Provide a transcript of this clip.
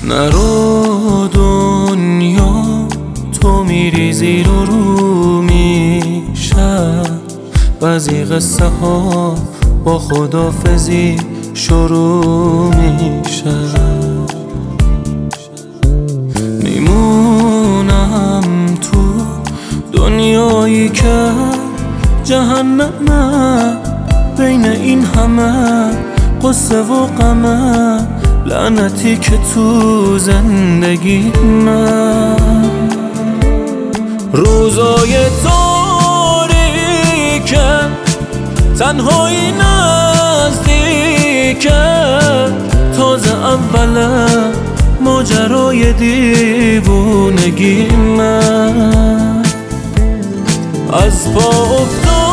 نرو دنیا تو میری زیر و رو میشه، بعضی قصه ها با خدافزی شروع میشه. میمونم تو دنیایی که جهنمه، بین این همه قصه و غمه، لعنتی که تو زندگی من. روزای تاریکه، تنهایی نزدیکه، تازه اوله ماجرای دیوونگی من. از پا افتاد